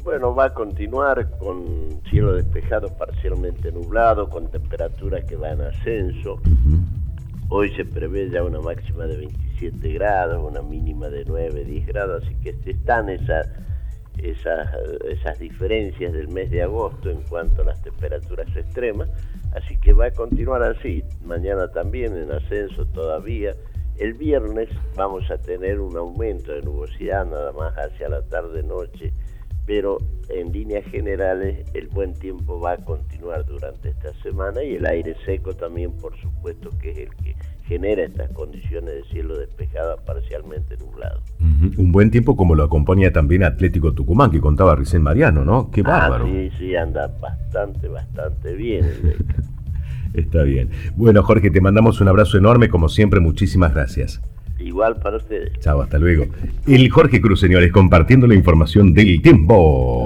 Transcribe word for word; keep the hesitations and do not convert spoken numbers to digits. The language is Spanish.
Bueno, va a continuar con cielo despejado parcialmente nublado, con temperaturas que van en ascenso. Uh-huh. Hoy se prevé ya una máxima de veintisiete grados, una mínima de nueve, diez grados, así que están esas, esas, esas diferencias del mes de agosto en cuanto a las temperaturas extremas, así que va a continuar así. Mañana también en ascenso todavía. El viernes vamos a tener un aumento de nubosidad nada más hacia la tarde-noche, pero en líneas generales el buen tiempo va a continuar durante esta semana y el aire seco también, por supuesto, que es el que genera estas condiciones de cielo despejado parcialmente nublado. Uh-huh. Un buen tiempo como lo acompaña también Atlético Tucumán, que contaba recién Mariano, ¿no? Qué bárbaro. Ah, sí, sí, anda bastante, bastante bien el de... Está bien. Bueno, Jorge, te mandamos un abrazo enorme, como siempre, muchísimas gracias. Igual para ustedes. Chao, hasta luego. El Jorge Cruz, señores, compartiendo la información del tiempo.